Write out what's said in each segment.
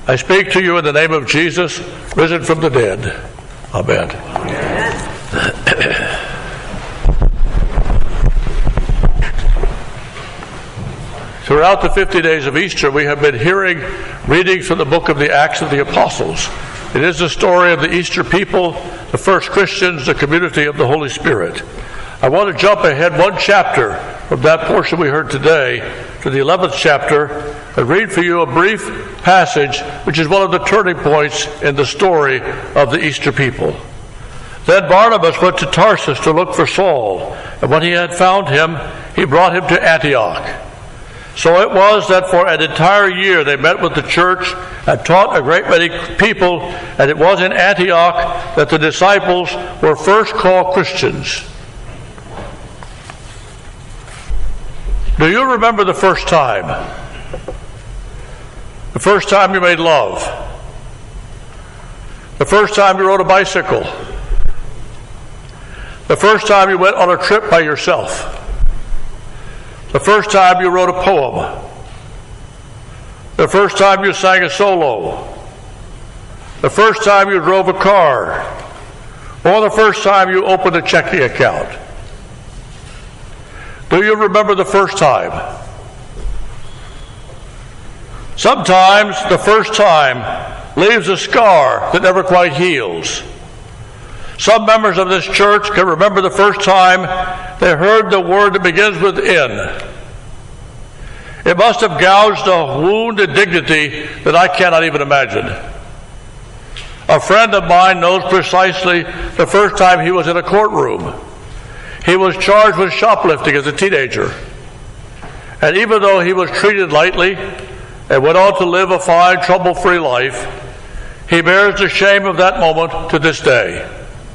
I speak to you in the name of Jesus, risen from the dead. Amen. Throughout the 50 days of Easter, we have been hearing readings from the book of the Acts of the Apostles. It is the story of the Easter people, the first Christians, the community of the Holy Spirit. I want to jump ahead one chapter from that portion we heard today to the 11th chapter and read for you a brief passage which is one of the turning points in the story of the Easter people. Then Barnabas went to Tarsus to look for Saul, and when he had found him, he brought him to Antioch. So it was that for an entire year they met with the church and taught a great many people, and it was in Antioch that the disciples were first called Christians. Do you remember the first time? The first time you made love? The first time you rode a bicycle? The first time you went on a trip by yourself? The first time you wrote a poem? The first time you sang a solo? The first time you drove a car? Or the first time you opened a checking account? Do you remember the first time? Sometimes the first time leaves a scar that never quite heals. Some members of this church can remember the first time they heard the word that begins with N. It must have gouged a wound and dignity that I cannot even imagine. A friend of mine knows precisely the first time he was in a courtroom. He was charged with shoplifting as a teenager. And even though he was treated lightly and went on to live a fine, trouble-free life, he bears the shame of that moment to this day.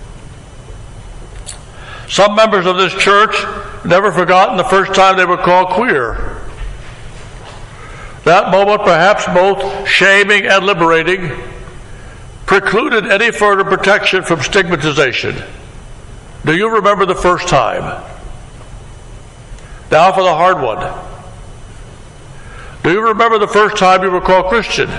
Some members of this church never forgotten the first time they were called queer. That moment, perhaps both shaming and liberating, precluded any further protection from stigmatization. Do you remember the first time? Now for the hard one. Do you remember the first time you were called Christian?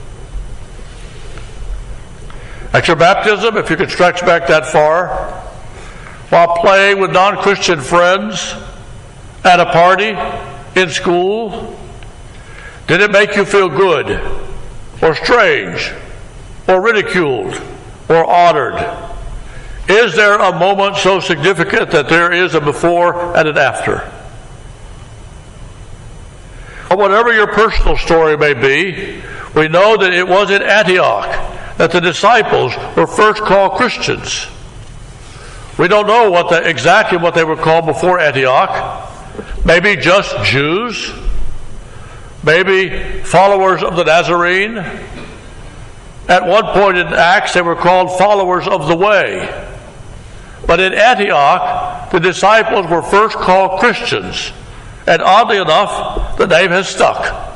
At your baptism, if you could stretch back that far, while playing with non-Christian friends, at a party, in school? Did it make you feel good, or strange, or ridiculed, or honored? Is there a moment so significant that there is a before and an after? But whatever your personal story may be, we know that it was in Antioch that the disciples were first called Christians. We don't know exactly what they were called before Antioch. Maybe just Jews. Maybe followers of the Nazarene. At one point in Acts, they were called followers of the way. But in Antioch, the disciples were first called Christians. And oddly enough, the name has stuck.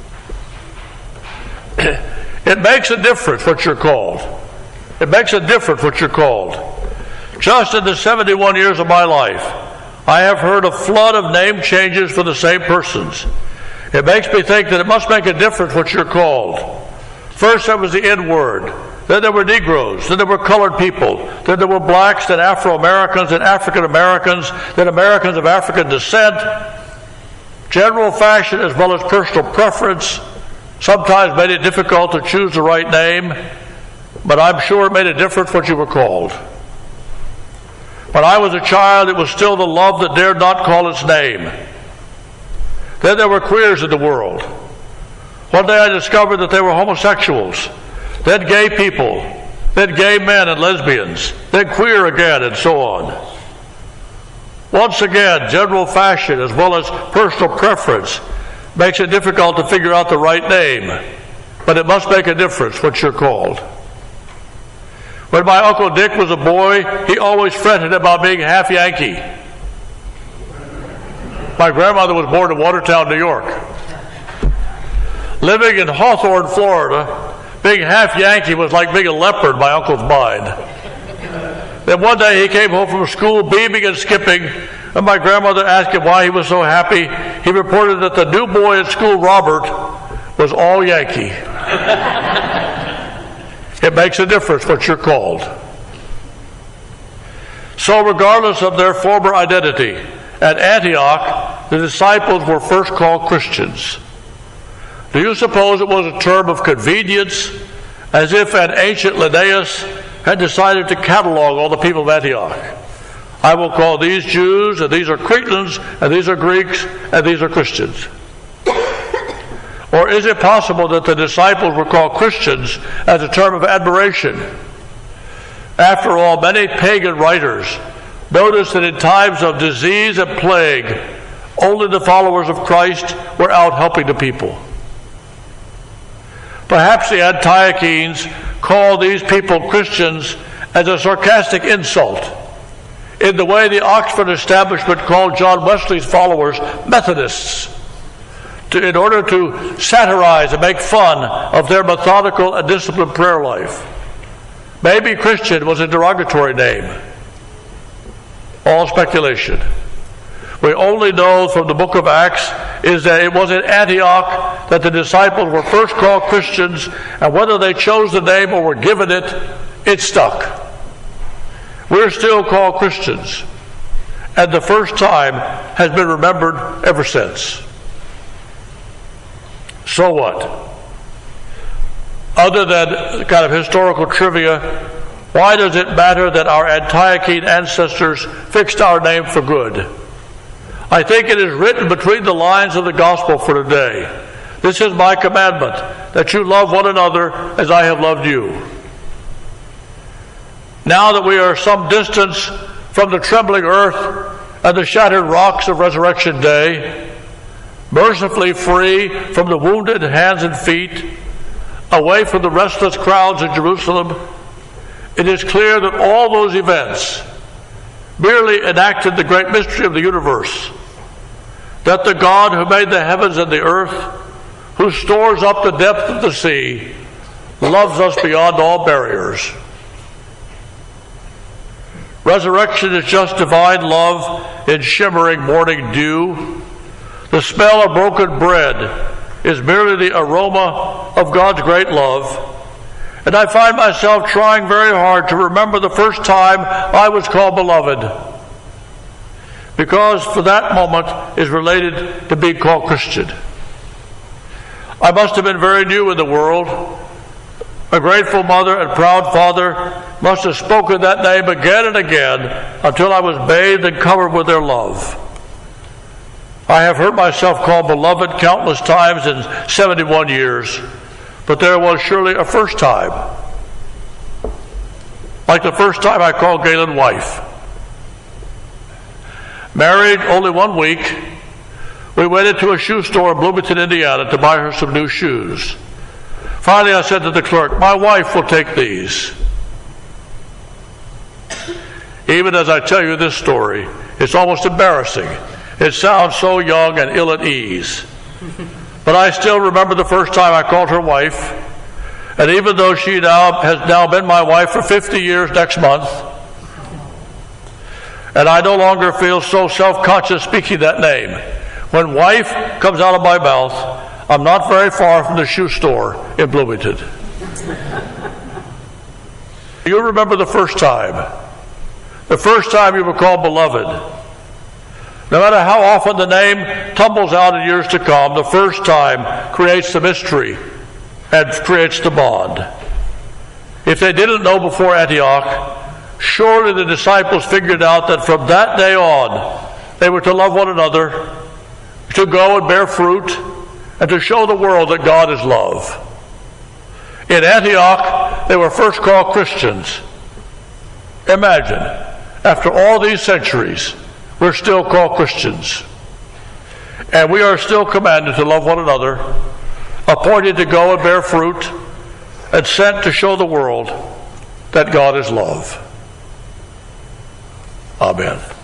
It makes a difference what you're called. It makes a difference what you're called. Just in the 71 years of my life, I have heard a flood of name changes for the same persons. It makes me think that it must make a difference what you're called. First there was the N word. Then there were Negroes. Then there were colored people. Then there were blacks, then Afro-Americans, then African-Americans, then Americans of African descent. General fashion as well as personal preference sometimes made it difficult to choose the right name, but I'm sure it made a difference what you were called. When I was a child, it was still the love that dared not call its name. Then there were queers in the world. One day I discovered that they were homosexuals, then gay people, then gay men and lesbians, then queer again, and so on. Once again, general fashion as well as personal preference makes it difficult to figure out the right name, but it must make a difference what you're called. When my Uncle Dick was a boy, he always fretted about being half Yankee. My grandmother was born in Watertown, New York. Living in Hawthorne, Florida, being half Yankee was like being a leopard in my uncle's mind. Then one day he came home from school beaming and skipping, and my grandmother asked him why he was so happy. He reported that the new boy at school, Robert, was all Yankee. It makes a difference what you're called. So regardless of their former identity, at Antioch, the disciples were first called Christians. Do you suppose it was a term of convenience, as if an ancient Linnaeus had decided to catalog all the people of Antioch? I will call these Jews, and these are Cretans, and these are Greeks, and these are Christians. Or is it possible that the disciples were called Christians as a term of admiration? After all, many pagan writers noticed that in times of disease and plague, only the followers of Christ were out helping the people. Perhaps the Antiochenes called these people Christians as a sarcastic insult, in the way the Oxford establishment called John Wesley's followers Methodists, in order to satirize and make fun of their methodical and disciplined prayer life. Maybe Christian was a derogatory name. All speculation. We only know from the book of Acts is that it was in Antioch that the disciples were first called Christians, and whether they chose the name or were given it, it stuck. We're still called Christians, and the first time has been remembered ever since. So what? Other than kind of historical trivia, why does it matter that our Antiochene ancestors fixed our name for good? I think it is written between the lines of the gospel for today. This is my commandment, that you love one another as I have loved you. Now that we are some distance from the trembling earth and the shattered rocks of Resurrection Day, mercifully free from the wounded hands and feet, away from the restless crowds in Jerusalem, it is clear that all those events merely enacted the great mystery of the universe, that the God who made the heavens and the earth, who stores up the depth of the sea, loves us beyond all barriers. Resurrection is just divine love in shimmering morning dew. The smell of broken bread is merely the aroma of God's great love. And I find myself trying very hard to remember the first time I was called beloved, because for that moment is related to being called Christian. I must have been very new in the world. A grateful mother and proud father must have spoken that name again and again until I was bathed and covered with their love. I have heard myself called beloved countless times in 71 years, but there was surely a first time. Like the first time I called Galen wife. Married only 1 week, we went into a shoe store in Bloomington, Indiana to buy her some new shoes. Finally, I said to the clerk, "My wife will take these." Even as I tell you this story, it's almost embarrassing. It sounds so young and ill at ease. But I still remember the first time I called her wife, and even though she has now been my wife for 50 years next month, and I no longer feel so self-conscious speaking that name, when wife comes out of my mouth, I'm not very far from the shoe store in Bloomington. You remember the first time you were called beloved. No matter how often the name tumbles out in years to come, the first time creates the mystery and creates the bond. If they didn't know before Antioch, surely the disciples figured out that from that day on, they were to love one another, to go and bear fruit, and to show the world that God is love. In Antioch, they were first called Christians. Imagine, after all these centuries, we're still called Christians. And we are still commanded to love one another, appointed to go and bear fruit, and sent to show the world that God is love. Amen.